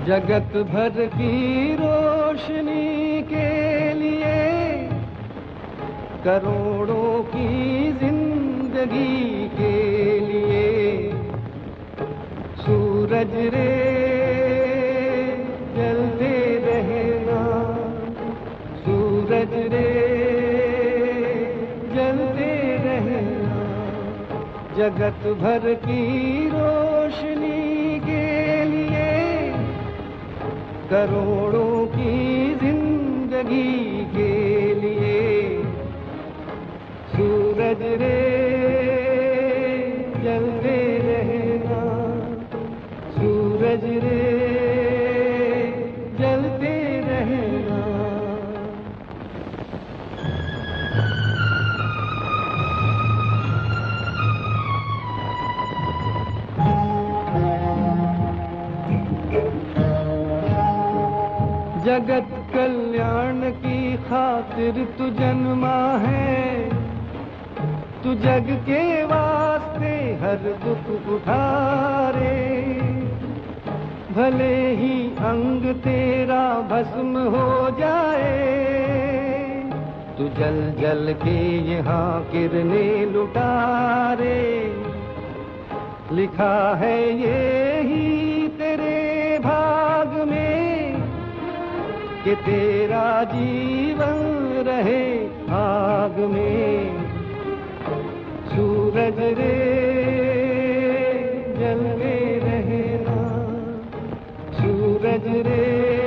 जगत भर की रोशनी के लिए करोड़ों की जिंदगी के लिए सूरज रे जलते रहना, सूरज रे जलते रहना। जगत भर की रोशनी के लिए करोड़ों की जिंदगी के लिए सूरज रे जलते रहना, सूरज रे जलते रहना। जगत कल्याण की खातिर तू जन्मा है, तू जग के वास्ते हर दुख उठारे। भले ही अंग तेरा भस्म हो जाए, तू जल जल के यहाँ किरणें लुटारे। लिखा है ये ही तेरे भाग में कि तेरा जीवन रहे आग में। सूरज रे जलते रहना, सूरज रे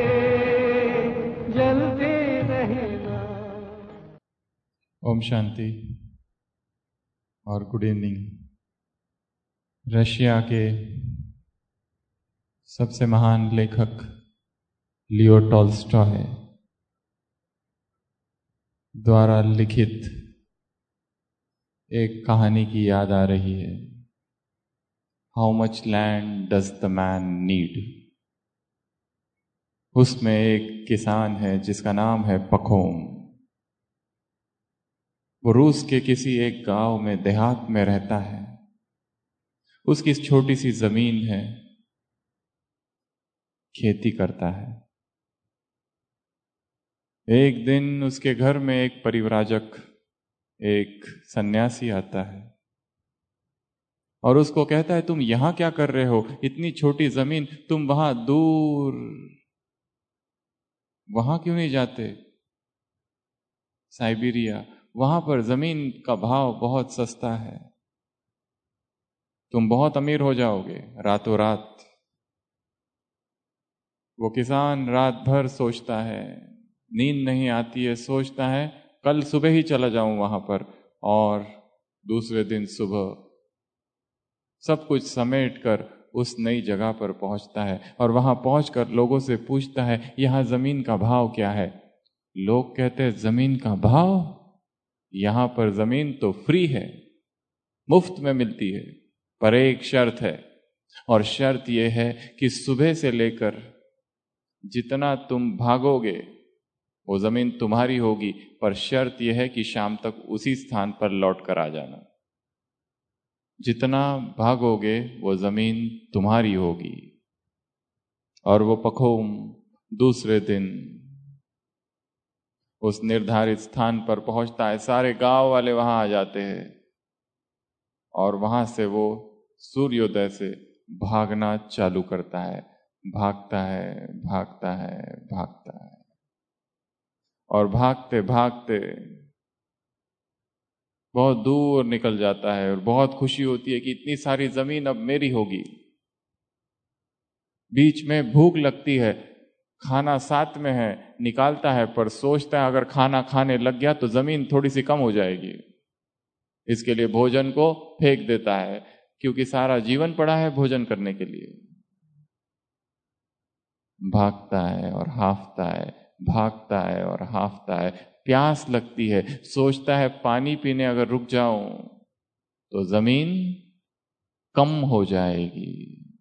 जलते रहना। ओम शांति और गुड इवनिंग। रशिया के सबसे महान लेखक लियो टॉल्स्टॉय द्वारा लिखित एक कहानी की याद आ रही है। How much land does the man need. उसमें एक किसान है जिसका नाम है पखोम। वो रूस के किसी एक गांव में देहात में रहता है। उसकी छोटी सी जमीन है, खेती करता है। एक दिन उसके घर में एक परिव्राजक, एक सन्यासी आता है और उसको कहता है, तुम यहां क्या कर रहे हो? इतनी छोटी जमीन, तुम वहां दूर वहां क्यों नहीं जाते? साइबेरिया, वहां पर जमीन का भाव बहुत सस्ता है, तुम बहुत अमीर हो जाओगे रातों रात। वो किसान रात भर सोचता है, नींद नहीं आती है, सोचता है कल सुबह ही चला जाऊं वहां पर। और दूसरे दिन सुबह सब कुछ समेट कर उस नई जगह पर पहुंचता है और वहां पहुंचकर लोगों से पूछता है, यहां जमीन का भाव क्या है? लोग कहते हैं, जमीन का भाव? यहां पर जमीन तो फ्री है, मुफ्त में मिलती है, पर एक शर्त है। और शर्त यह है कि सुबह से लेकर जितना तुम भागोगे वो जमीन तुम्हारी होगी, पर शर्त यह है कि शाम तक उसी स्थान पर लौट कर आ जाना। जितना भागोगे वो जमीन तुम्हारी होगी। और वो पखोम दूसरे दिन उस निर्धारित स्थान पर पहुंचता है। सारे गांव वाले वहां आ जाते हैं और वहां से वो सूर्योदय से भागना चालू करता है। भागता है, भागता है, भागता है और भागते भागते बहुत दूर निकल जाता है और बहुत खुशी होती है कि इतनी सारी जमीन अब मेरी होगी। बीच में भूख लगती है, खाना साथ में है, निकालता है, पर सोचता है अगर खाना खाने लग गया तो जमीन थोड़ी सी कम हो जाएगी। इसके लिए भोजन को फेंक देता है, क्योंकि सारा जीवन पड़ा है भोजन करने के लिए। भागता है और हांफता है, भागता है और हांफता है। प्यास लगती है, सोचता है पानी पीने अगर रुक जाऊं तो जमीन कम हो जाएगी।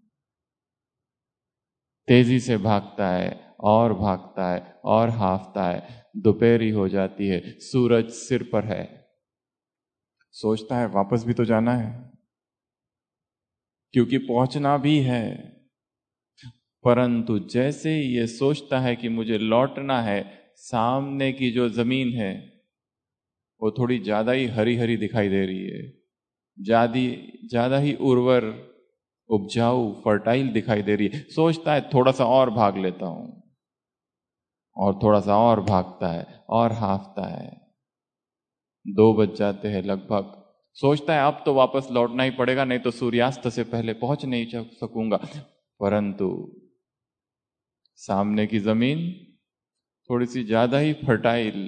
तेजी से भागता है और भागता है और हांफता है। दोपहरी हो जाती है, सूरज सिर पर है। सोचता है वापस भी तो जाना है, क्योंकि पहुंचना भी है। परंतु जैसे ही ये सोचता है कि मुझे लौटना है, सामने की जो जमीन है वो थोड़ी ज्यादा ही हरी हरी दिखाई दे रही है, ज्यादा ही उर्वर, उपजाऊ, फर्टाइल दिखाई दे रही है। सोचता है थोड़ा सा और भाग लेता हूं, और थोड़ा सा और भागता है और हाफता है। 2 बज जाते हैं लगभग। सोचता है अब तो वापस लौटना ही पड़ेगा, नहीं तो सूर्यास्त से पहले पहुंच नहीं सकूंगा। परंतु सामने की जमीन थोड़ी सी ज्यादा ही फर्टाइल,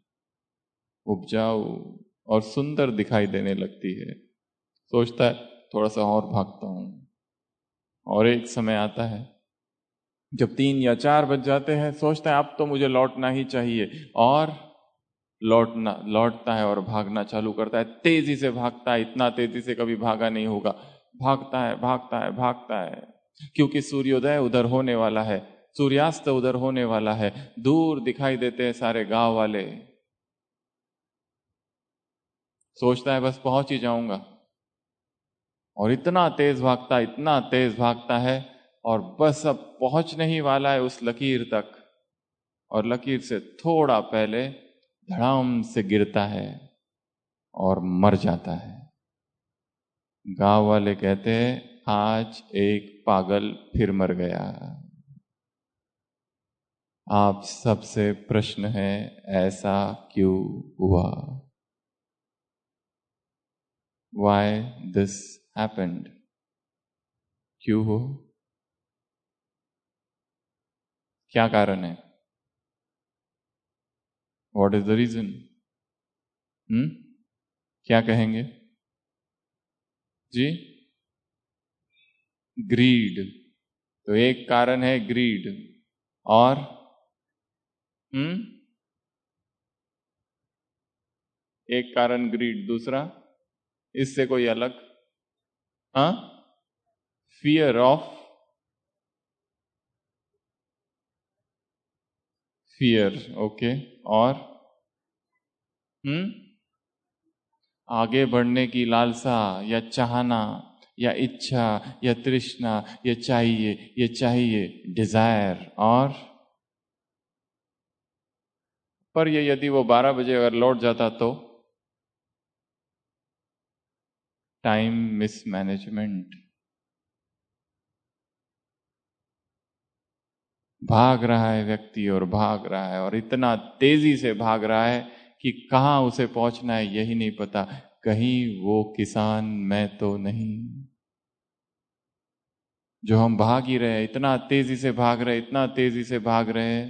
उपजाऊ और सुंदर दिखाई देने लगती है। सोचता है थोड़ा सा और भागता हूं। और एक समय आता है जब 3 या 4 बज जाते हैं, सोचता है अब तो मुझे लौटना ही चाहिए, और लौटता है और भागना चालू करता है। तेजी से भागता है, इतना तेजी से कभी भागा नहीं होगा। भागता है भागता है भागता है, क्योंकि सूर्योदय उधर होने वाला है, सूर्यास्त उधर होने वाला है। दूर दिखाई देते हैं सारे गांव वाले। सोचता है बस पहुंच ही जाऊंगा, और इतना तेज भागता है, और बस अब पहुंचने ही वाला है उस लकीर तक, और लकीर से थोड़ा पहले धड़ाम से गिरता है और मर जाता है। गांव वाले कहते हैं आज एक पागल फिर मर गया। आप सबसे प्रश्न है, ऐसा क्यों हुआ? Why this happened? क्यों हो? क्या कारण है? What is the reason? क्या कहेंगे जी? ग्रीड। तो एक कारण है ग्रीड, और एक कारण ग्रीड, दूसरा इससे कोई अलग? Fear of, fear, okay. और आगे बढ़ने की लालसा या चाहना या इच्छा या तृष्णा, ये चाहिए, डिजायर। और पर ये यदि वो 12 बजे अगर लौट जाता तो? Time mismanagement. भाग रहा है व्यक्ति, और भाग रहा है, और इतना तेजी से भाग रहा है कि कहां उसे पहुंचना है यही नहीं पता। कहीं वो किसान मैं तो नहीं। जो हम भाग ही रहे, इतना तेजी से भाग रहे, इतना तेजी से भाग रहे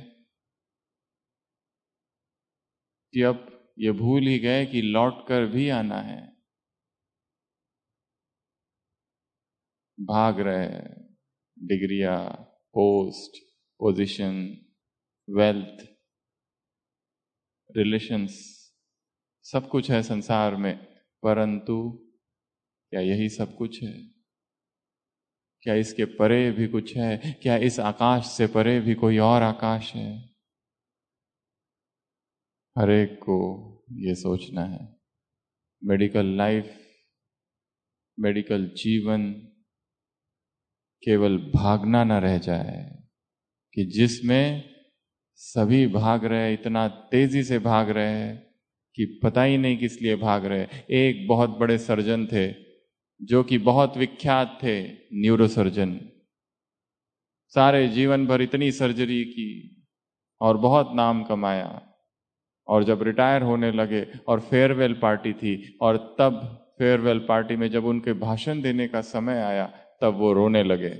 कि अब ये भूल ही गए कि लौट कर भी आना है। भाग रहे, डिग्रियां, पोस्ट, पोजीशन, वेल्थ, रिलेशंस, सब कुछ है संसार में, परंतु क्या यही सब कुछ है? क्या इसके परे भी कुछ है? क्या इस आकाश से परे भी कोई और आकाश है? हर एक को ये सोचना है। मेडिकल लाइफ, मेडिकल जीवन केवल भागना न रह जाए, कि जिसमें सभी भाग रहे, इतना तेजी से भाग रहे हैं कि पता ही नहीं किस लिए भाग रहे। एक बहुत बड़े सर्जन थे जो कि बहुत विख्यात थे, न्यूरोसर्जन। सारे जीवन भर इतनी सर्जरी की और बहुत नाम कमाया, और जब रिटायर होने लगे और फेयरवेल पार्टी थी, और तब फेयरवेल पार्टी में जब उनके भाषण देने का समय आया तब वो रोने लगे।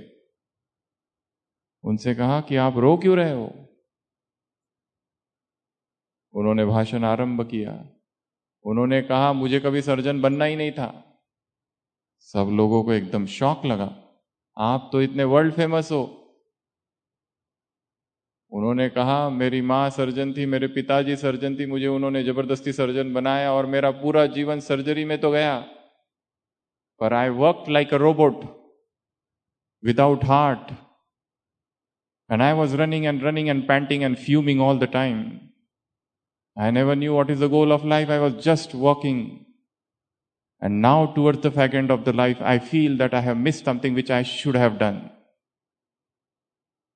उनसे कहा कि आप रो क्यों रहे हो? उन्होंने भाषण आरंभ किया। उन्होंने कहा मुझे कभी सर्जन बनना ही नहीं था। सब लोगों को एकदम शॉक लगा, आप तो इतने वर्ल्ड फेमस हो। उन्होंने कहा मेरी माँ सर्जन थी, मेरे पिताजी सर्जन थी, मुझे उन्होंने जबरदस्ती सर्जन बनाया और मेरा पूरा जीवन सर्जरी में तो गया, पर I worked like a robot without heart, and I was running and panting and fuming all the time. I never knew what is the goal of life. I was just walking. And now towards the fag end of the life, I feel that I have missed something which I should have done.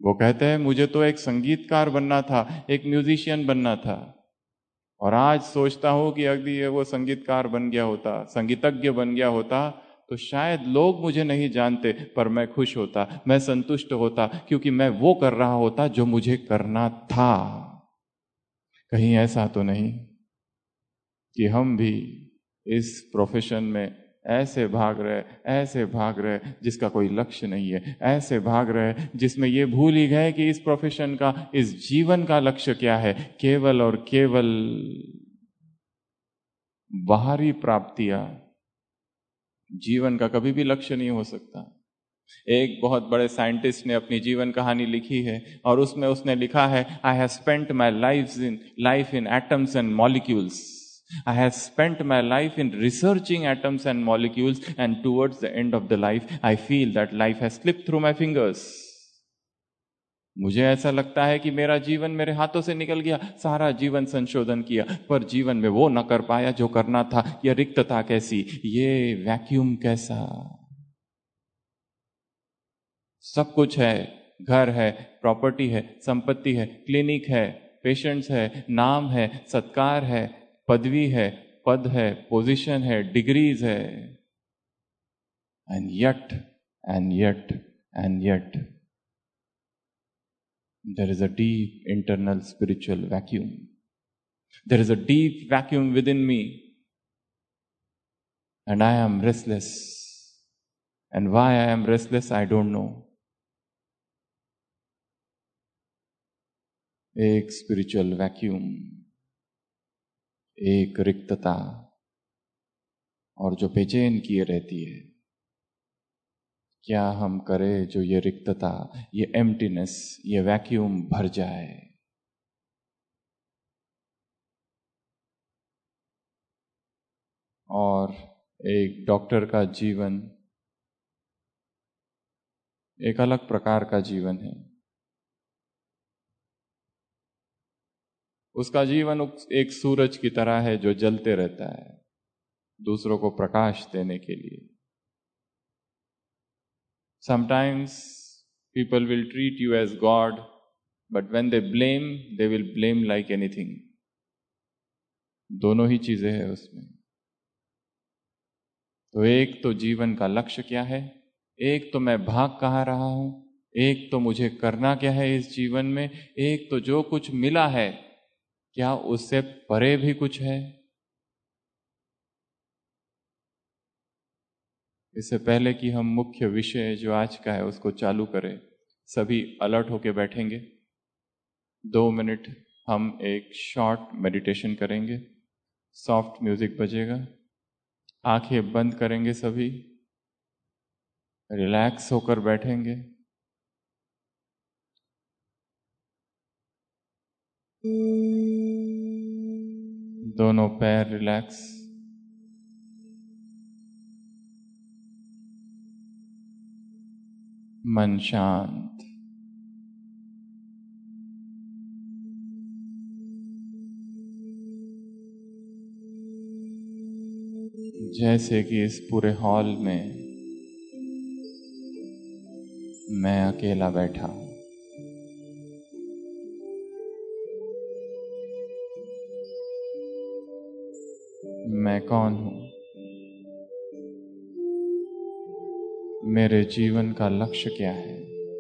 वो कहते हैं मुझे तो एक संगीतकार बनना था, एक म्यूजिशियन बनना था, और आज सोचता हूं कि अगर वो संगीतकार बन गया होता, संगीतज्ञ बन गया होता, तो शायद लोग मुझे नहीं जानते, पर मैं खुश होता, मैं संतुष्ट होता, क्योंकि मैं वो कर रहा होता जो मुझे करना था। कहीं ऐसा तो नहीं कि हम भी इस प्रोफेशन में ऐसे भाग रहे जिसका कोई लक्ष्य नहीं है, ऐसे भाग रहे जिसमें ये भूल ही गए कि इस प्रोफेशन का, इस जीवन का लक्ष्य क्या है। केवल और केवल बाहरी प्राप्तियां जीवन का कभी भी लक्ष्य नहीं हो सकता। एक बहुत बड़े साइंटिस्ट ने अपनी जीवन कहानी लिखी है, और उसमें उसने लिखा है, I have spent my life in atoms and molecules. I have spent my life in researching atoms and molecules, and towards the end of the life, I feel that life has slipped through my fingers. मुझे ऐसा लगता है कि मेरा जीवन मेरे हाथों से निकल गया, सारा जीवन संशोधन किया, पर जीवन में वो न कर पाया जो करना था। ये रिक्तता कैसी, ये वैक्यूम कैसा। सब कुछ है, घर है, प्रॉपर्टी है, संपत्ति है, क्लिनिक है, पेशेंट्स है, नाम है, सत्कार है, पदवी है, पद है, पोजीशन है, डिग्रीज है, and yet there is a deep internal spiritual vacuum. There is a deep vacuum within me, and I am restless. And why I am restless, I don't know. एक स्पिरिचुअल वैक्यूम, एक रिक्तता, और जो बेचैन किए रहती है। क्या हम करें जो ये रिक्तता, ये एम्प्टीनेस, ये वैक्यूम भर जाए। और एक डॉक्टर का जीवन एक अलग प्रकार का जीवन है। उसका जीवन एक सूरज की तरह है जो जलते रहता है दूसरों को प्रकाश देने के लिए। Sometimes people will treat you as God, but when they blame, they will blame like anything. दोनों ही चीजें हैं उसमें। तो एक तो जीवन का लक्ष्य क्या है, एक तो मैं भाग कहाँ रहा हूं, एक तो मुझे करना क्या है इस जीवन में, एक तो जो कुछ मिला है क्या उससे परे भी कुछ है। इससे पहले कि हम मुख्य विषय जो आज का है उसको चालू करें, सभी अलर्ट होके बैठेंगे। 2 मिनट हम एक शॉर्ट मेडिटेशन करेंगे। सॉफ्ट म्यूजिक बजेगा, आंखें बंद करेंगे, सभी रिलैक्स होकर बैठेंगे। दोनों पैर रिलैक्स, मन शांत। जैसे कि इस पूरे हॉल में मैं अकेला बैठा हूं। मैं कौन हूं, मेरे जीवन का लक्ष्य क्या है,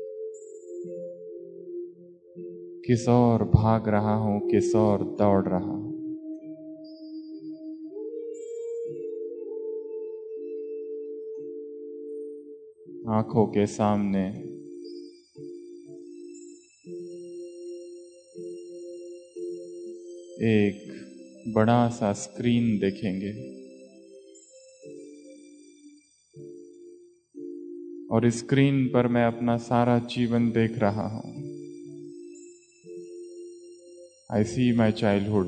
किस ओर भाग रहा हूं, किस ओर दौड़ रहा हूं। आंखों के सामने एक बड़ा सा स्क्रीन देखेंगे, और इस स्क्रीन पर मैं अपना सारा जीवन देख रहा हूं। I see my childhood,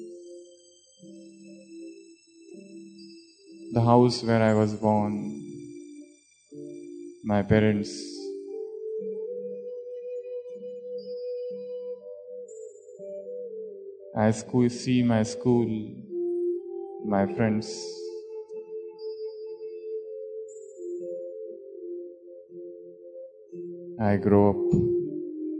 the house where I was born, my parents, I see my school, my friends. I grow up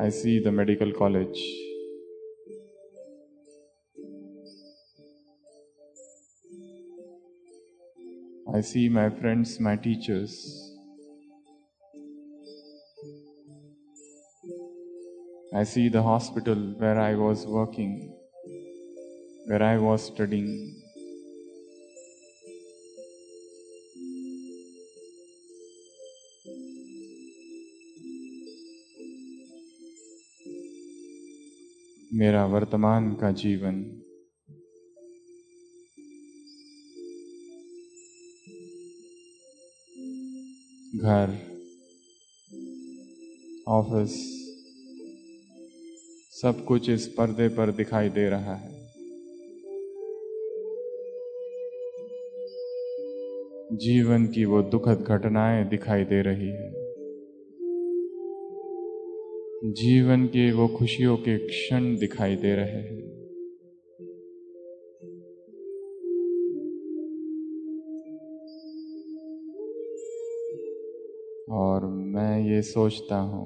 I see the medical college. I see my friends, my teachers. I see the hospital where I was working, where I was studying. मेरा वर्तमान का जीवन घर, office, सब कुछ इस पर्दे पर दिखाई दे रहा है। जीवन की वो दुखद घटनाएं दिखाई दे रही है। जीवन के वो खुशियों के क्षण दिखाई दे रहे हैं। और मैं ये सोचता हूँ,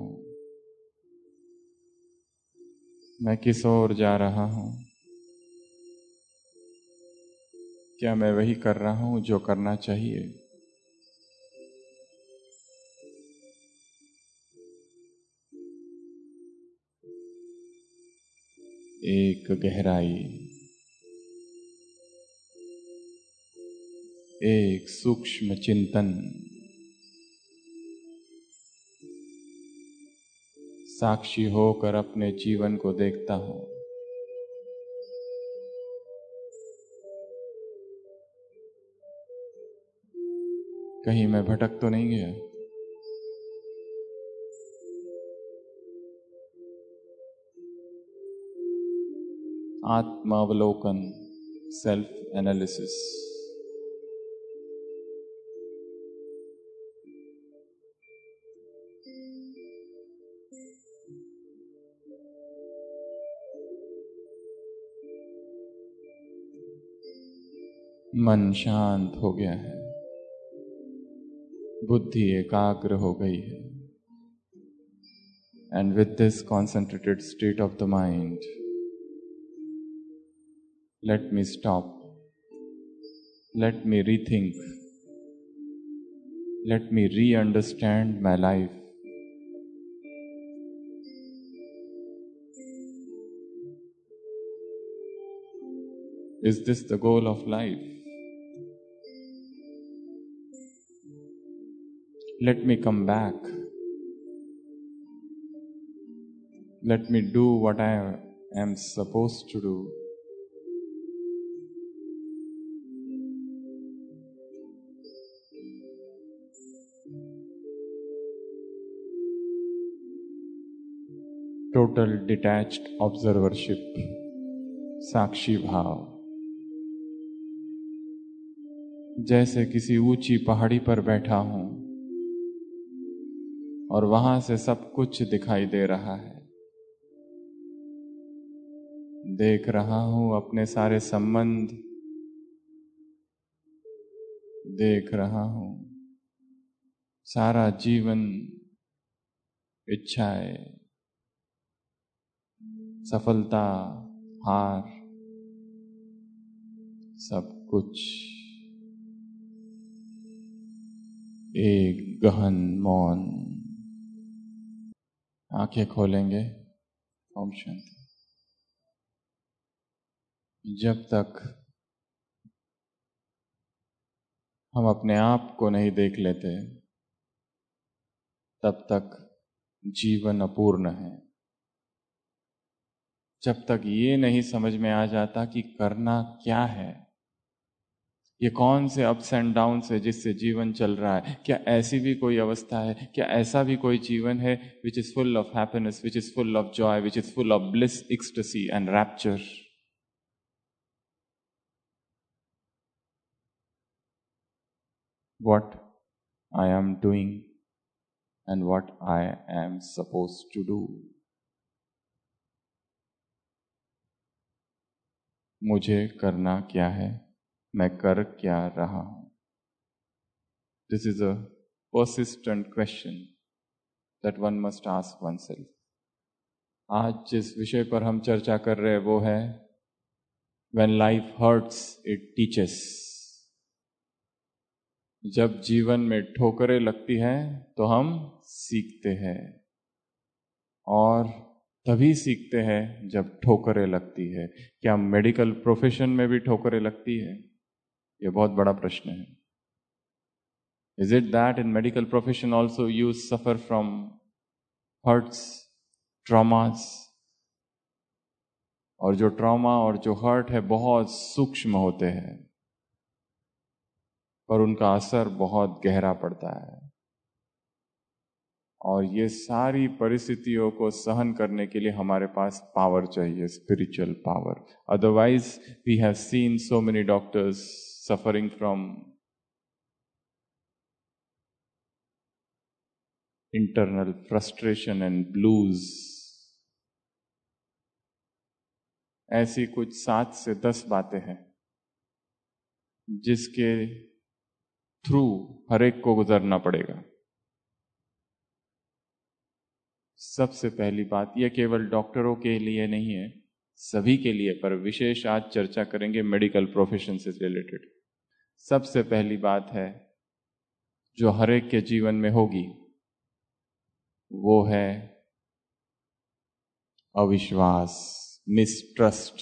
मैं किस ओर जा रहा हूँ? क्या मैं वही कर रहा हूँ जो करना चाहिए? एक गहराई, एक सूक्ष्म चिंतन, साक्षी होकर अपने जीवन को देखता हूं। कहीं मैं भटक तो नहीं गया? आत्मावलोकन, सेल्फ एनालिसिस। मन शांत हो गया है, बुद्धि एकाग्र हो गई है। And with this concentrated state of the mind, let me stop, let me rethink, let me re-understand my life. Is this the goal of life? Let me come back. Let me do what I am supposed to do. Total detached observership, साक्षी भाव। जैसे किसी ऊंची पहाड़ी पर बैठा हूं और वहां से सब कुछ दिखाई दे रहा है। देख रहा हूं अपने सारे संबंध, देख रहा हूं सारा जीवन, इच्छाएं, सफलता, हार, सब कुछ एक गहन मौन। आंखें खोलेंगे। ओम शांति। जब तक हम अपने आप को नहीं देख लेते, तब तक जीवन अपूर्ण है। जब तक ये नहीं समझ में आ जाता कि करना क्या है, ये कौन से अप्स एंड डाउन्स है जिससे जीवन चल रहा है, क्या ऐसी भी कोई अवस्था है, क्या ऐसा भी कोई जीवन है which is full of happiness, which is full of joy, which is full of bliss, ecstasy and rapture. What I am doing and what I am supposed to do. मुझे करना क्या है, मैं कर क्या रहा हूं? This is a persistent question that one must ask oneself. आज जिस विषय पर हम चर्चा कर रहे हैं वो है When life hurts, it teaches. जब जीवन में ठोकरें लगती हैं तो हम सीखते हैं, और तभी सीखते हैं जब ठोकरें लगती है। क्या मेडिकल प्रोफेशन में भी ठोकरें लगती है? ये बहुत बड़ा प्रश्न है। Is it that in medical profession also you suffer from hurts, traumas? और जो ट्रॉमा और जो हर्ट है बहुत सूक्ष्म होते हैं, पर उनका असर बहुत गहरा पड़ता है। और ये सारी परिस्थितियों को सहन करने के लिए हमारे पास पावर चाहिए, spiritual power. Otherwise we have seen so many doctors suffering from internal frustration and blues. ऐसी कुछ 7 से 10 बातें हैं जिसके थ्रू हर एक को गुजरना पड़ेगा। सबसे पहली बात, यह केवल डॉक्टरों के लिए नहीं है, सभी के लिए, पर विशेष आज चर्चा करेंगे मेडिकल प्रोफेशन से रिलेटेड। सबसे पहली बात है जो हर एक के जीवन में होगी, वो है अविश्वास, मिसट्रस्ट।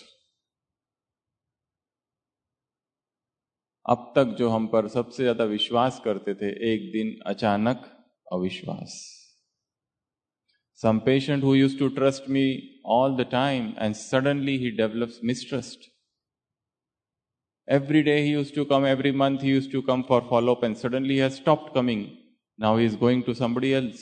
अब तक जो हम पर सबसे ज्यादा विश्वास करते थे, एक दिन अचानक अविश्वास। Some patient who used to trust me all the time and suddenly he develops mistrust. Every day he used to come, every month he used to come for follow-up, and suddenly he has stopped coming. Now he is going to somebody else.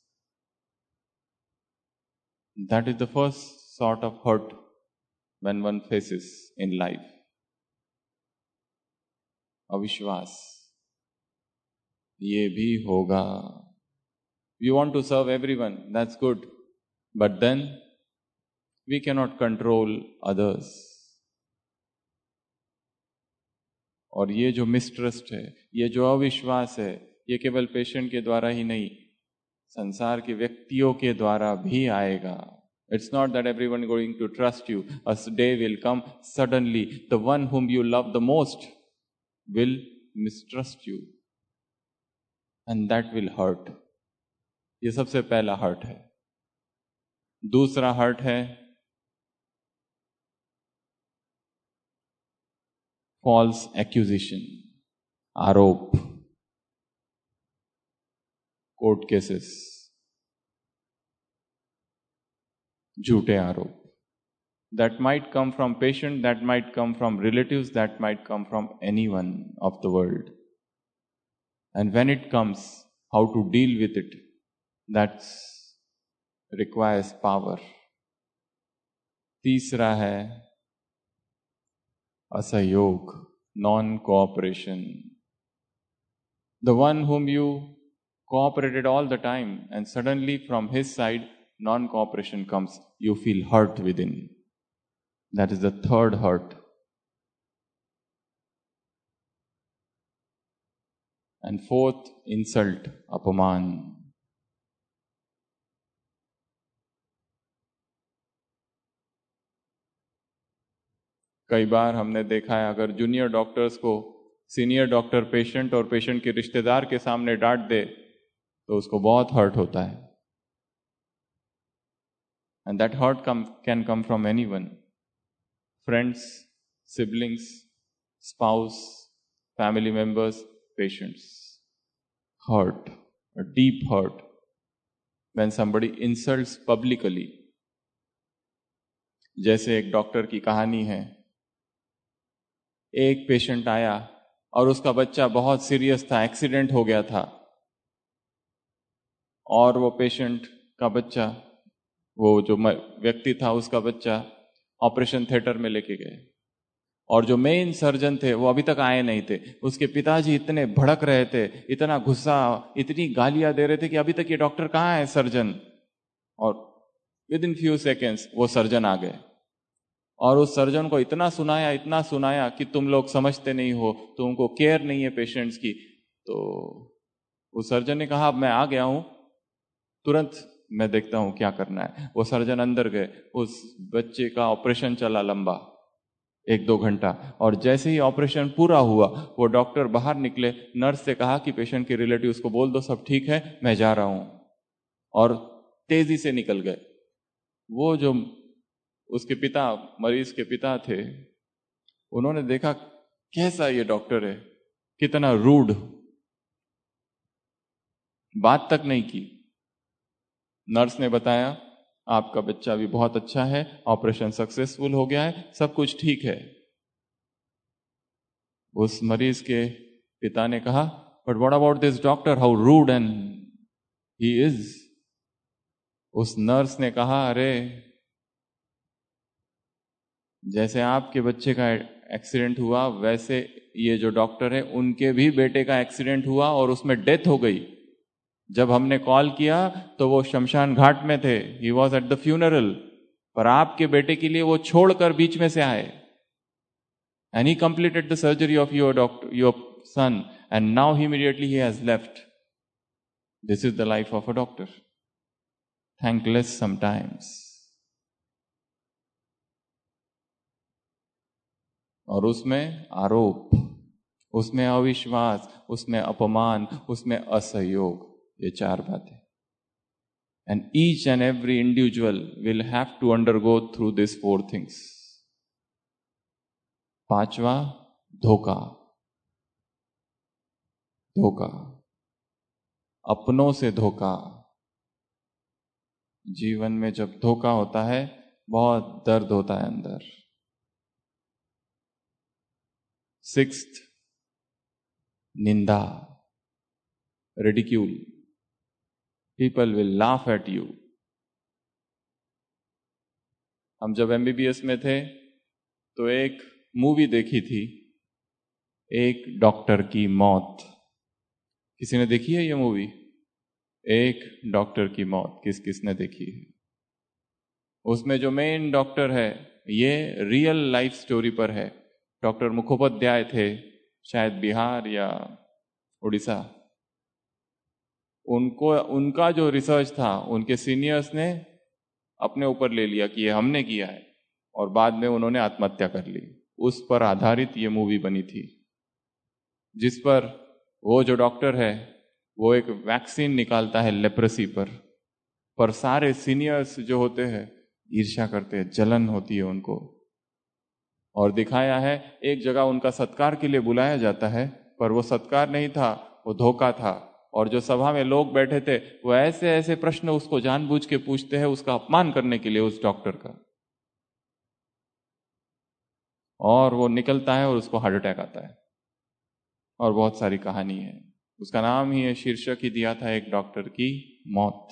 That is the first sort of hurt when one faces in life. अविश्वास, ये भी होगा। We want to serve everyone, that's good, but then we cannot control others. और ये जो mistrust है, ये जो अविश्वास है, ये केवल पेशेंट के द्वारा ही नहीं, संसार के व्यक्तियों के द्वारा भी आएगा। It's not that everyone is going to trust you. A day will come, suddenly the one whom you love the most will mistrust you. And that will hurt. ये सबसे पहला हर्ट है। दूसरा हर्ट है फॉल्स एक्यूजिशन, आरोप, court cases, झूठे आरोप। That might come from patient, that might come from relatives, that might come from anyone of the world. And when it comes, how to deal with it, that requires power. तीसरा है असहयोग, non-cooperation. The one whom you cooperated all the time and suddenly from his side non-cooperation comes, you feel hurt within. That is the third hurt. And fourth, insult, अपमान। कई बार हमने देखा है, अगर junior doctors को सीनियर डॉक्टर पेशेंट और patient के रिश्तेदार के सामने डांट दे तो उसको बहुत हर्ट होता है। And that hurt can come from anyone. Friends, siblings, spouse, family members, patients. Hurt, a deep hurt when somebody insults publicly. जैसे एक डॉक्टर की कहानी है, एक पेशेंट आया और उसका बच्चा बहुत सीरियस था, एक्सीडेंट हो गया था, और वो पेशेंट का बच्चा, वो जो व्यक्ति था उसका बच्चा ऑपरेशन थिएटर में लेके गए, और जो मेन सर्जन थे वो अभी तक आए नहीं थे। उसके पिताजी इतने भड़क रहे थे, इतना गुस्सा, इतनी गालियां दे रहे थे कि अभी तक ये डॉक्टर कहाँ है सर्जन। और विद इन फ्यू सेकेंड्स वो सर्जन आ गए और उस सर्जन को इतना सुनाया कि तुम लोग समझते नहीं हो, तुमको केयर नहीं है पेशेंट्स की। तो उस सर्जन ने कहा, अब मैं आ गया हूं, तुरंत मैं देखता हूं क्या करना है। वो सर्जन अंदर गए, उस बच्चे का ऑपरेशन चला लंबा 1-2 घंटा, और जैसे ही ऑपरेशन पूरा हुआ वो डॉक्टर बाहर निकले, नर्स से कहा कि पेशेंट के रिलेटिव्स को बोल दो सब ठीक है, मैं जा रहा हूं, और तेजी से निकल गए। वो जो उसके पिता, मरीज के पिता थे, उन्होंने देखा कैसा ये डॉक्टर है, कितना रूड, बात तक नहीं की। नर्स ने बताया आपका बच्चा भी बहुत अच्छा है, ऑपरेशन सक्सेसफुल हो गया है, सब कुछ ठीक है। उस मरीज के पिता ने कहा, but what about this doctor, how rude and he is. उस नर्स ने कहा, अरे जैसे आपके बच्चे का एक्सीडेंट हुआ, वैसे ये जो डॉक्टर है उनके भी बेटे का एक्सीडेंट हुआ और उसमें डेथ हो गई। जब हमने कॉल किया तो वो शमशान घाट में थे, he was at the funeral, पर आपके बेटे के लिए वो छोड़कर बीच में से आए। And he completed the surgery of your son and now immediately he has left. This is the life of a doctor, thankless sometimes. और उसमें आरोप, उसमें अविश्वास, उसमें अपमान, उसमें असहयोग, ये 4 बातें। And each and every individual will have to undergo through these 4 things. 5वां, धोखा। धोखा, अपनों से धोखा। जीवन में जब धोखा होता है बहुत दर्द होता है अंदर। 6th, निंदा, ridicule. People will laugh at you. हम जब MBBS में थे तो एक मूवी देखी थी, एक डॉक्टर की मौत। किसी ने देखी है ये मूवी? एक डॉक्टर की मौत, किसने देखी है? उसमें जो मेन डॉक्टर है, ये रियल लाइफ स्टोरी पर है। डॉक्टर मुखोपाध्याय थे, शायद बिहार या उड़ीसा। उनका जो रिसर्च था, उनके सीनियर्स ने अपने ऊपर ले लिया कि ये हमने किया है, और बाद में उन्होंने आत्महत्या कर ली। उस पर आधारित ये मूवी बनी थी, जिस पर वो जो डॉक्टर है वो एक वैक्सीन निकालता है लेप्रेसी पर सारे सीनियर्स जो होते हैं ईर्ष्या करते हैं, जलन होती है उनको। और दिखाया है एक जगह उनका सत्कार के लिए बुलाया जाता है, पर वो सत्कार नहीं था, वो धोखा था। और जो सभा में लोग बैठे थे वो ऐसे ऐसे प्रश्न उसको जानबूझ के पूछते हैं, उसका अपमान करने के लिए उस डॉक्टर का, और वो निकलता है और उसको हार्ट अटैक आता है। और बहुत सारी कहानी है, उसका नाम ही है, शीर्षक ही दिया था, एक डॉक्टर की मौत।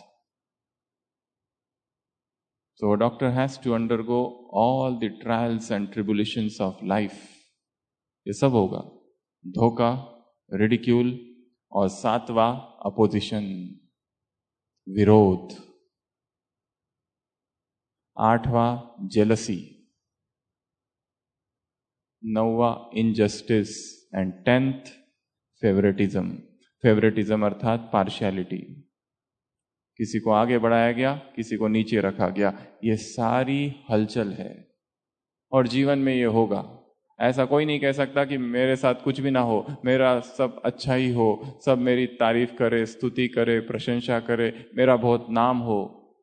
So a doctor has to undergo all the trials and tribulations of life. ये सब होगा, धोखा, रिडिक्यूल, और 7वां अपोजिशन, विरोध। 8वां जेलसी, 9वां injustice, and 10th favouritism. Favouritism अर्थात पार्शियलिटी, किसी को आगे बढ़ाया गया, किसी को नीचे रखा गया। ये सारी हलचल है और जीवन में ये होगा। ऐसा कोई नहीं कह सकता कि मेरे साथ कुछ भी ना हो, मेरा सब अच्छा ही हो, सब मेरी तारीफ करे, स्तुति करे, प्रशंसा करे, मेरा बहुत नाम हो।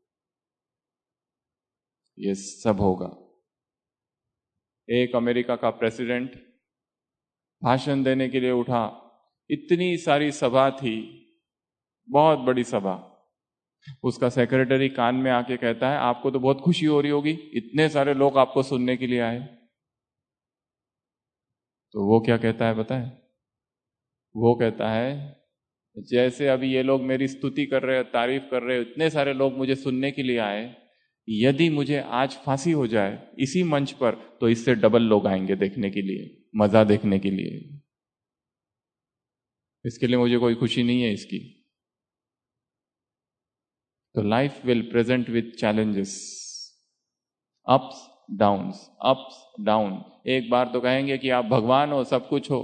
ये सब होगा। एक अमेरिका का प्रेसिडेंट भाषण देने के लिए उठा, इतनी सारी सभा थी, बहुत बड़ी सभा। उसका सेक्रेटरी कान में आके कहता है, आपको तो बहुत खुशी हो रही होगी, इतने सारे लोग आपको सुनने के लिए आए। तो वो क्या कहता है पता है? वो कहता है, जैसे अभी ये लोग मेरी स्तुति कर रहे हैं, तारीफ कर रहे हैं, इतने सारे लोग मुझे सुनने के लिए आए, यदि मुझे आज फांसी हो जाए इसी मंच पर, तो इससे डबल लोग आएंगे देखने के लिए, मजा देखने के लिए। इसके लिए मुझे कोई खुशी नहीं है इसकी। तो life will present with challenges, ups downs, ups down. एक बार तो कहेंगे कि आप भगवान हो, सब कुछ हो,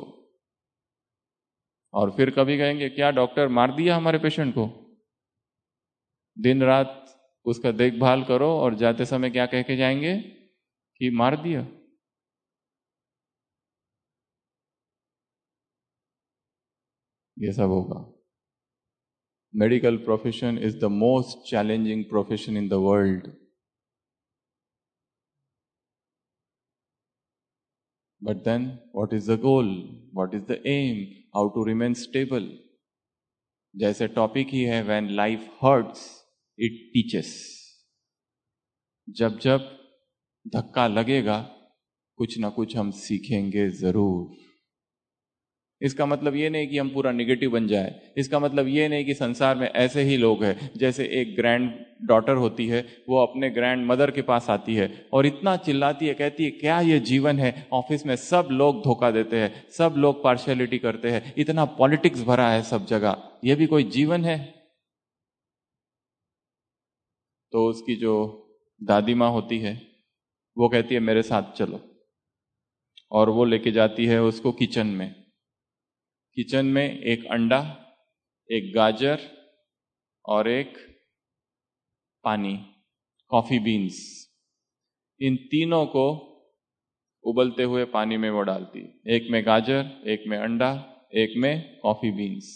और फिर कभी कहेंगे क्या डॉक्टर मार दिया हमारे पेशेंट को। दिन रात उसका देखभाल करो और जाते समय क्या कह के जाएंगे कि मार दिया। ये सब होगा। Medical profession is the most challenging profession in the world, but then what is the goal, what is the aim, how to remain stable? जैसे टॉपिक ही है when life hurts it teaches। जब जब धक्का लगेगा कुछ ना कुछ हम सीखेंगे जरूर। इसका मतलब ये नहीं कि हम पूरा निगेटिव बन जाए, इसका मतलब ये नहीं कि संसार में ऐसे ही लोग हैं। जैसे एक ग्रैंड डॉटर होती है, वो अपने ग्रैंड मदर के पास आती है और इतना चिल्लाती है, कहती है क्या ये जीवन है, ऑफिस में सब लोग धोखा देते हैं, सब लोग पार्शियलिटी करते हैं, इतना पॉलिटिक्स भरा है सब जगह, ये भी कोई जीवन है? तो उसकी जो दादी माँ होती है वो कहती है मेरे साथ चलो, और वो लेके जाती है उसको किचन में। किचन में एक अंडा, एक गाजर और एक पानी, कॉफी बीन्स, इन तीनों को उबलते हुए पानी में वो डालती, एक में गाजर, एक में अंडा, एक में कॉफी बीन्स,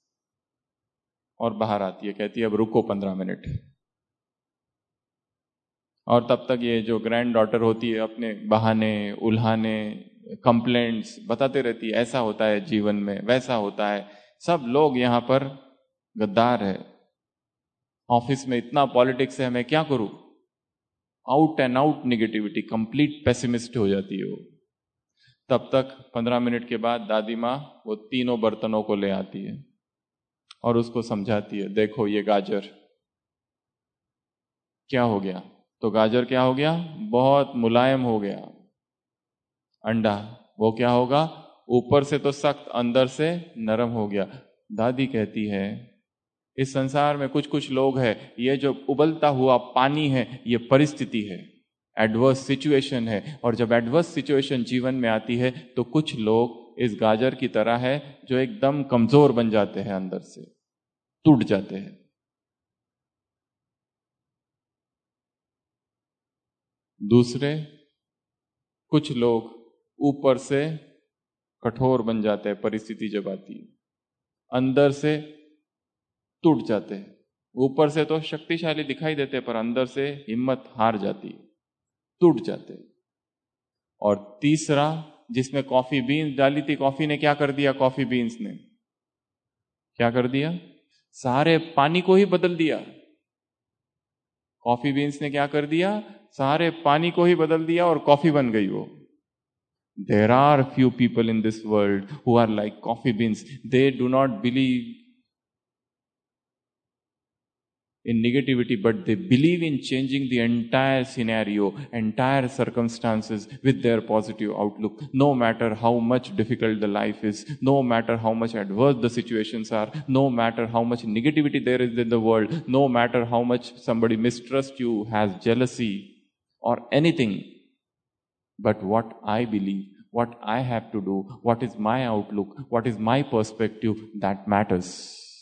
और बाहर आती है, कहती है अब रुको 15 मिनट। और तब तक ये जो ग्रैंड डॉटर होती है अपने बहाने, उल्हाने, कंप्लेंट्स बताते रहती है, ऐसा होता है जीवन में, वैसा होता है, सब लोग यहाँ पर गद्दार है, ऑफिस में इतना पॉलिटिक्स है, मैं क्या करूं? Out and out negativity, complete pessimist हो जाती है वो। तब तक 15 मिनट के बाद दादी माँ वो तीनों बर्तनों को ले आती है और उसको समझाती है, देखो ये गाजर क्या हो गया, तो गाजर क्या हो गया, बहुत मुलायम हो गया। अंडा वो क्या होगा, ऊपर से तो सख्त, अंदर से नरम हो गया। दादी कहती है इस संसार में कुछ कुछ लोग हैं, ये जो उबलता हुआ पानी है ये परिस्थिति है, एडवर्स सिचुएशन है, और जब एडवर्स सिचुएशन जीवन में आती है तो कुछ लोग इस गाजर की तरह है जो एकदम कमजोर बन जाते हैं, अंदर से टूट जाते हैं। दूसरे कुछ लोग ऊपर से कठोर बन जाते हैं, परिस्थिति जब आती है, अंदर से टूट जाते हैं। ऊपर से तो शक्तिशाली दिखाई देते हैं पर अंदर से हिम्मत हार जाती है, टूट जाते हैं। और तीसरा, जिसमें कॉफी बीन्स डाली थी, कॉफी ने क्या कर दिया, कॉफी बीन्स ने क्या कर दिया, सारे पानी को ही बदल दिया। कॉफी बीन्स ने क्या कर दिया, सारे पानी को ही बदल दिया और कॉफी बन गई वो। There are few people in this world who are like coffee beans. They do not believe in negativity, but they believe in changing the entire scenario, entire circumstances with their positive outlook. No matter how much difficult the life is, no matter how much adverse the situations are, no matter how much negativity there is in the world, no matter how much somebody mistrusts you, has jealousy or anything, but what I believe, what I have to do, what is my outlook, what is my perspective, that matters.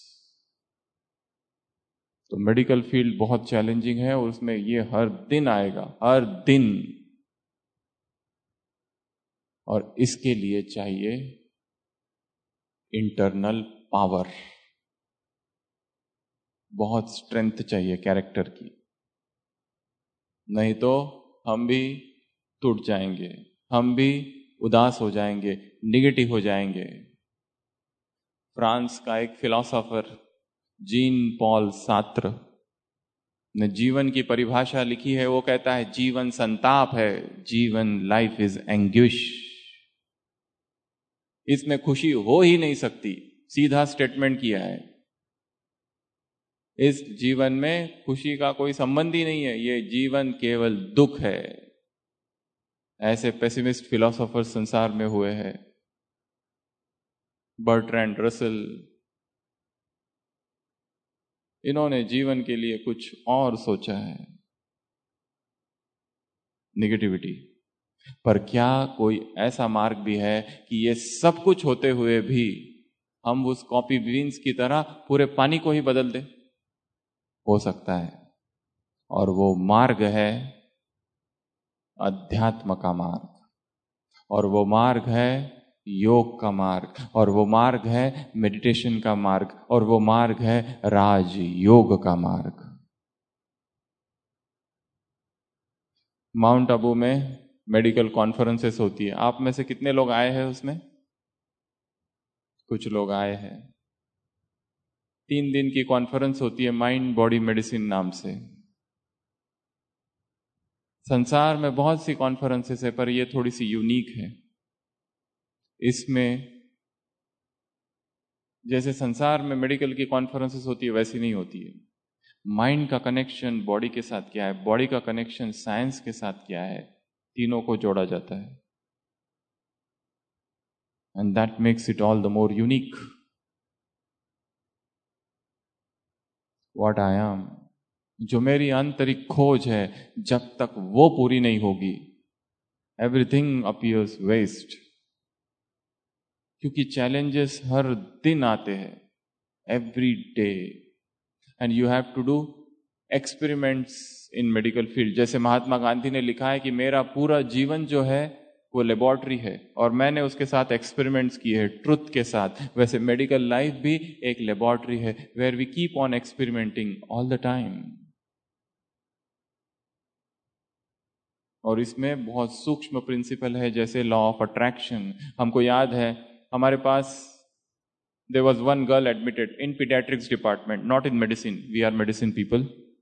तो medical field बहुत challenging है और उसमें ये हर दिन आएगा, हर दिन। और इसके लिए चाहिए इंटरनल पावर, बहुत स्ट्रेंथ चाहिए कैरेक्टर की, नहीं तो हम भी टूट जाएंगे, हम भी उदास हो जाएंगे, निगेटिव हो जाएंगे। फ्रांस का एक फिलोसोफर जीन पॉल सार्त्र ने जीवन की परिभाषा लिखी है। वो कहता है जीवन संताप है, जीवन लाइफ इज एंग्विश। इसमें खुशी हो ही नहीं सकती, सीधा स्टेटमेंट किया है। इस जीवन में खुशी का कोई संबंध ही नहीं है, ये जीवन केवल दुख है। ऐसे पेसिमिस्ट फिलोसोफर संसार में हुए हैं, बर्ट्रैंड रसल। इन्होंने जीवन के लिए कुछ और सोचा है, निगेटिविटी। पर क्या कोई ऐसा मार्ग भी है कि ये सब कुछ होते हुए भी हम उस कॉफी बीन्स की तरह पूरे पानी को ही बदल दें? हो सकता है। और वो मार्ग है अध्यात्म का मार्ग, और वो मार्ग है योग का मार्ग, और वो मार्ग है मेडिटेशन का मार्ग, और वो मार्ग है राज योग का मार्ग। माउंट आबू में मेडिकल कॉन्फ्रेंसेस होती है। आप में से कितने लोग आए हैं उसमें? कुछ लोग आए हैं। 3 दिन की कॉन्फ्रेंस होती है माइंड बॉडी मेडिसिन नाम से। संसार में बहुत सी कॉन्फ्रेंसेस है, पर ये थोड़ी सी यूनिक है। इसमें जैसे संसार में मेडिकल की कॉन्फ्रेंसेस होती है वैसी नहीं होती है। माइंड का कनेक्शन बॉडी के साथ क्या है, बॉडी का कनेक्शन साइंस के साथ क्या है, तीनों को जोड़ा जाता है। And that makes it all the more unique. What I am, जो मेरी आंतरिक खोज है, जब तक वो पूरी नहीं होगी एवरीथिंग अपीयर्स वेस्ट। क्योंकि चैलेंजेस हर दिन आते हैं, every day, and you have to do experiments in medical field. जैसे महात्मा गांधी ने लिखा है कि मेरा पूरा जीवन जो है वो लेबोरेटरी है, और मैंने उसके साथ एक्सपेरिमेंट्स किए हैं ट्रुथ के साथ। वैसे मेडिकल लाइफ भी एक लेबोरेटरी है, where we keep on experimenting all the time. और इसमें बहुत सूक्ष्म प्रिंसिपल है, जैसे लॉ ऑफ अट्रैक्शन। हमको याद है, हमारे पास there was one girl admitted in pediatrics department, not in medicine, we are medicine people.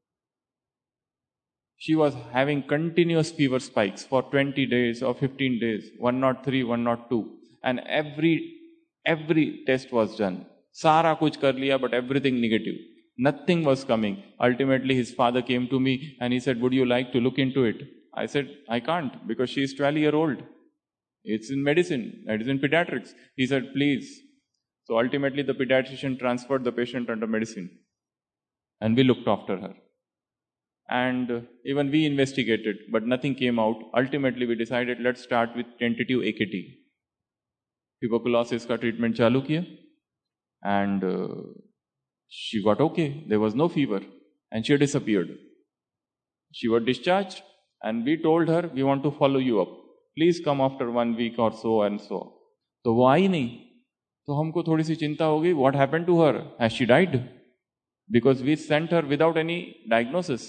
She was having continuous fever spikes for 20 days or 15 days, 103, 102, and every test was done. सारा कुछ कर लिया, but everything negative. Nothing was coming. Ultimately, his father came to me and he said, would you like to look into it? I said, I can't, because she is 12-year-old. It's in medicine, it is in pediatrics. He said, please. So ultimately, the pediatrician transferred the patient under medicine, and we looked after her. And even we investigated, but nothing came out. Ultimately, we decided, let's start with tentative AKT. Tuberculosis का treatment चालू किया, and she got okay. There was no fever, and she disappeared. She was discharged, and we told her, we want to follow you up. Please come after 1 week or so and so. तो वो आई नहीं, तो हमको थोड़ी सी चिंता हो गई, what happened to her? Has she died? Because we sent her without any diagnosis.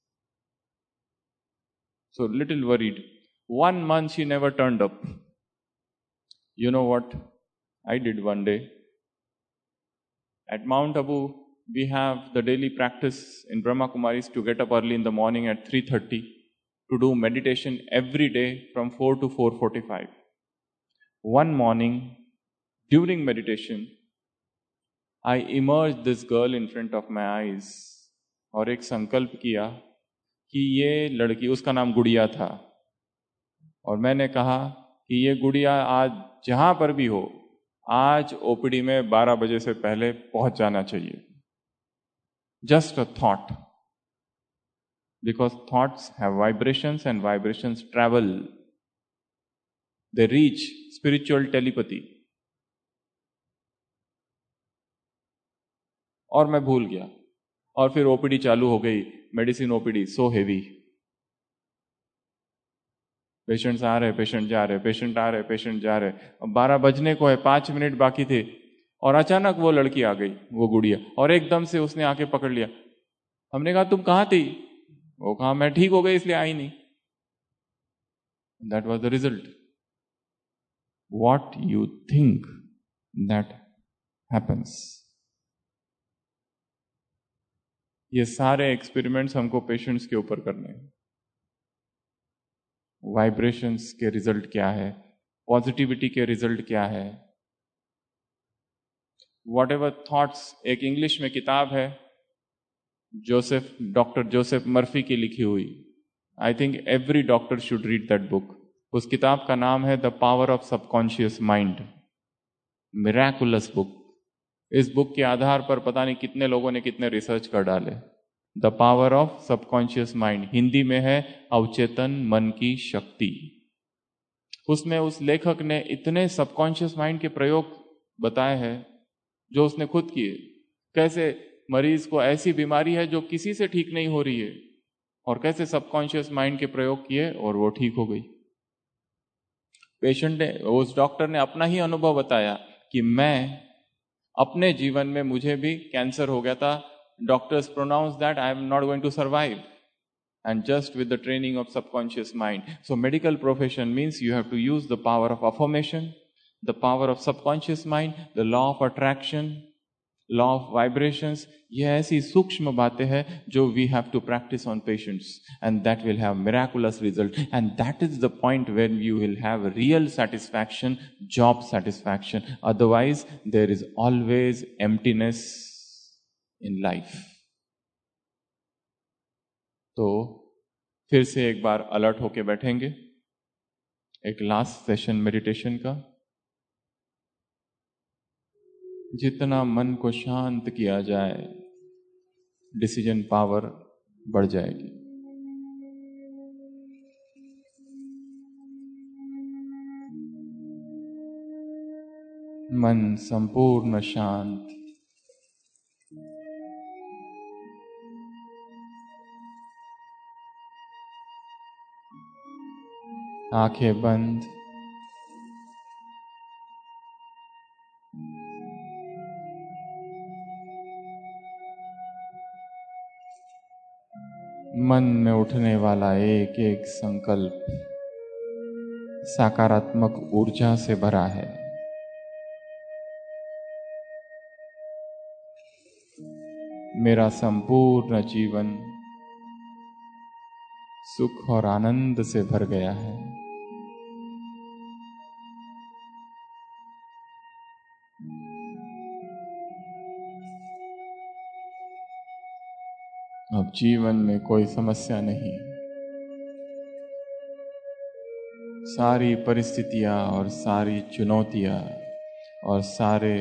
So little worried. 1 month she never turned up. You know what I did one day? At Mount Abu, we have the daily practice in Brahma Kumaris to get up early in the morning at 3:30 to do meditation every day from 4 to 4:45. One morning, during meditation, I immersed this girl in front of my eyes और एक संकल्प किया कि ये लड़की, उसका नाम गुड़िया था, और मैंने कहा कि ये गुड़िया आज जहां पर भी हो, आज ओपीडी में 12 बजे से पहले पहुंच जाना चाहिए। Just a thought, because thoughts have vibrations and vibrations travel. They reach spiritual telepathy. और मैं भूल गया, और फिर ओपीडी चालू हो गई, medicine OPD so heavy. Patients आ रहे, पेशेंट जा रहे, पेशेंट आ रहे, पेशेंट जा रहे। अब 12 बजने को है, 5 मिनट बाकी थे, और अचानक वो लड़की आ गई, वो गुड़िया, और एकदम से उसने आके पकड़ लिया। हमने कहा तुम कहाँ थी? वो कहा मैं ठीक हो गई इसलिए आई नहीं। That was the result. What you think, that happens. ये सारे एक्सपेरिमेंट्स हमको पेशेंट्स के ऊपर करने हैं। वाइब्रेशंस के रिजल्ट क्या है, पॉजिटिविटी के रिजल्ट क्या है, वॉट एवर थॉट्स। एक इंग्लिश में किताब है डॉक्टर जोसेफ मर्फी की लिखी हुई। I think every doctor should read that book. उस किताब का नाम है the power of subconscious mind. Miraculous book. इस बुक के आधार पर पता नहीं कितने लोगों ने कितने रिसर्च कर डाले। The power of subconscious mind, Hindi में है अवचेतन मन की शक्ति। उसमें उस लेखक ने इतने सबकॉन्शियस माइंड के प्रयोग बताए हैं जो उसने खुद किए। कैसे मरीज को ऐसी बीमारी है जो किसी से ठीक नहीं हो रही है, और कैसे सबकॉन्शियस माइंड के प्रयोग किए और वो ठीक हो गई। पेशेंट ने, उस डॉक्टर ने अपना ही अनुभव बताया कि मैं अपने जीवन में, मुझे भी कैंसर हो गया था, doctors pronounce that I am not going to survive, and just with the training of subconscious mind. So medical profession means you have to use the power of affirmation, the power of subconscious mind, the law of attraction, law of vibrations. ये ऐसी सूक्ष्म बातें हैं जो we have to practice on patients, and that will have miraculous result, and that is the point where you will have real satisfaction, job satisfaction. Otherwise there is always emptiness in life. तो फिर से एक बार alert होके बैठेंगे, एक last session meditation का। जितना मन को शांत किया जाए, डिसीजन पावर बढ़ जाएगी। मन संपूर्ण शांत, आंखें बंद, मन में उठने वाला एक एक संकल्प सकारात्मक ऊर्जा से भरा है। मेरा संपूर्ण जीवन सुख और आनंद से भर गया है। अब जीवन में कोई समस्या नहीं। सारी परिस्थितियां और सारी चुनौतियां और सारे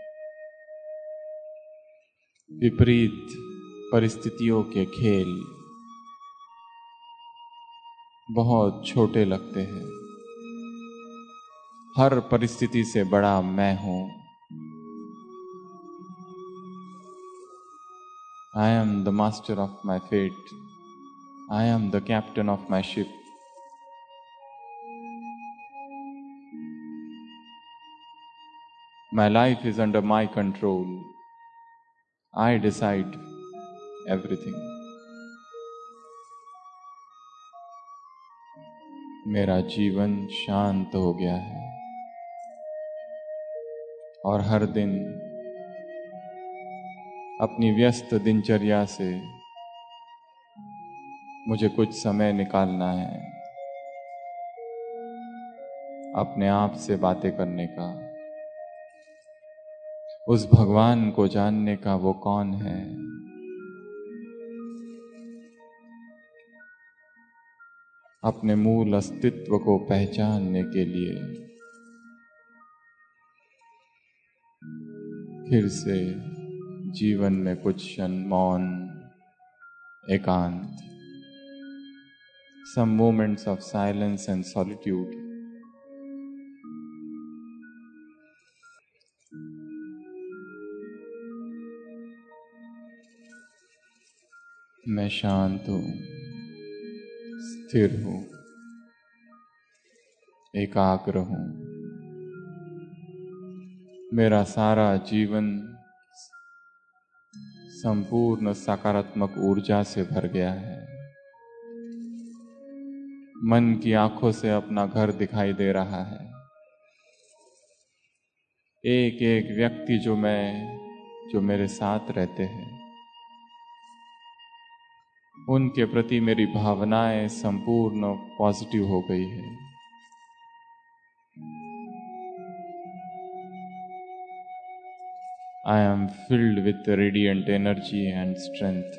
विपरीत परिस्थितियों के खेल बहुत छोटे लगते हैं। हर परिस्थिति से बड़ा मैं हूं। I am the master of my fate. I am the captain of my ship. My life is under my control. I decide everything. मेरा जीवन शांत हो गया है और हर दिन अपनी व्यस्त दिनचर्या से मुझे कुछ समय निकालना है अपने आप से बातें करने का, उस भगवान को जानने का वो कौन है। अपने मूल अस्तित्व को पहचानने के लिए फिर से जीवन में कुछ क्षण मौन, एकांत, some moments of silence and solitude. मैं शांत हूं, स्थिर हूं, एकाग्र हूं। मेरा सारा जीवन संपूर्ण सकारात्मक ऊर्जा से भर गया है। मन की आंखों से अपना घर दिखाई दे रहा है। एक एक व्यक्ति जो मेरे साथ रहते हैं, उनके प्रति मेरी भावनाएं संपूर्ण पॉजिटिव हो गई है। I am filled with radiant energy and strength.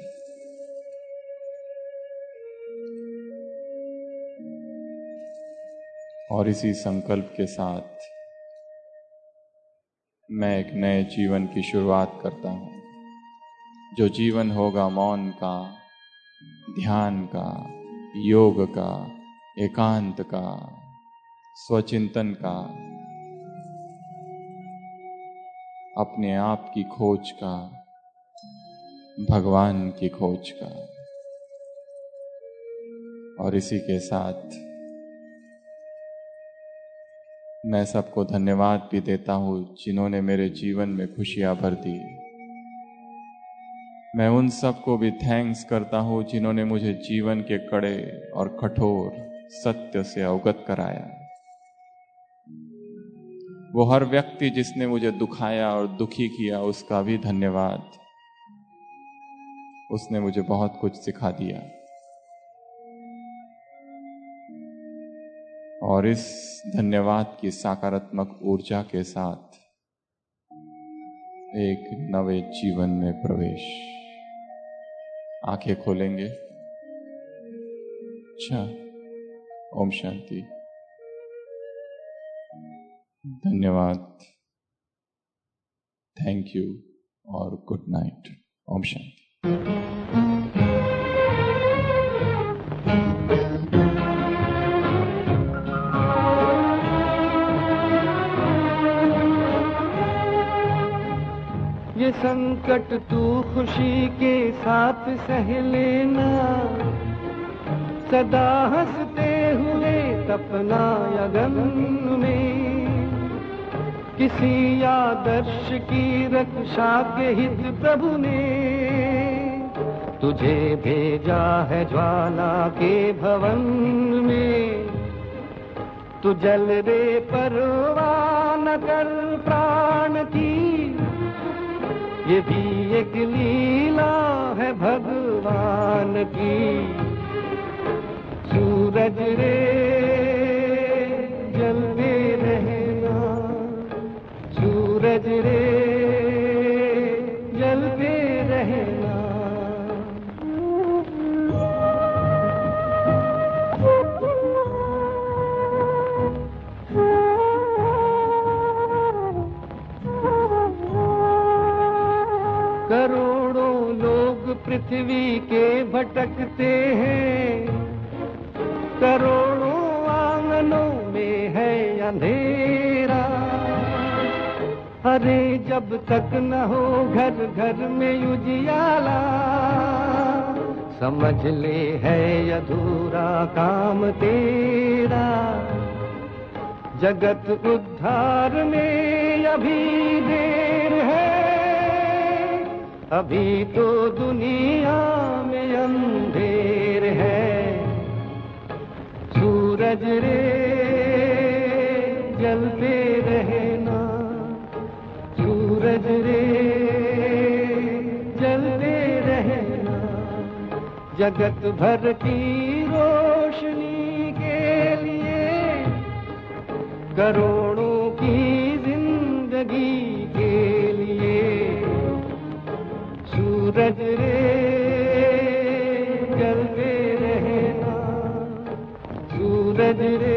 और इसी संकल्प के साथ मैं एक नए जीवन की शुरुआत करता हूँ, जो जीवन होगा मौन का, ध्यान का, योग का, एकांत का, स्वचिंतन का, अपने आप की खोज का, भगवान की खोज का। और इसी के साथ मैं सबको धन्यवाद भी देता हूँ जिन्होंने मेरे जीवन में खुशियां भर दी। मैं उन सबको भी थैंक्स करता हूँ जिन्होंने मुझे जीवन के कड़े और कठोर सत्य से अवगत कराया। वो हर व्यक्ति जिसने मुझे दुखाया और दुखी किया, उसका भी धन्यवाद। उसने मुझे बहुत कुछ सिखा दिया। और इस धन्यवाद की सकारात्मक ऊर्जा के साथ एक नवे जीवन में प्रवेश। आंखें खोलेंगे। अच्छा, ओम शांति। धन्यवाद, थैंक यू और गुड नाइट। ओम शांति। ये संकट तू खुशी के साथ सह लेना, सदा हंसते हुए तपना अगन में। किसी आदर्श की रक्षा के हित प्रभु ने तुझे भेजा है ज्वाला के भवन में। तू जल रे परवाह न कर प्राण की, ये भी एक लीला है भगवान की। सूरज रे जलते रहना, सूरज रे जलते रहना। करोड़ों लोग पृथ्वी के भटकते हैं, करोड़ों आंगनों में है अंधेरा। अरे जब तक न हो घर घर में उजियाला, समझ ले है अधूरा काम तेरा। जगत उद्धार में अभी देर है, अभी तो दुनिया में अंधेर है। सूरज रे जलते रहना, सूरज रे जलते रहना। जगत भर की रोशनी के लिए, करोड़ों की जिंदगी के लिए। सूरज रे जलते रहना, सूरज रे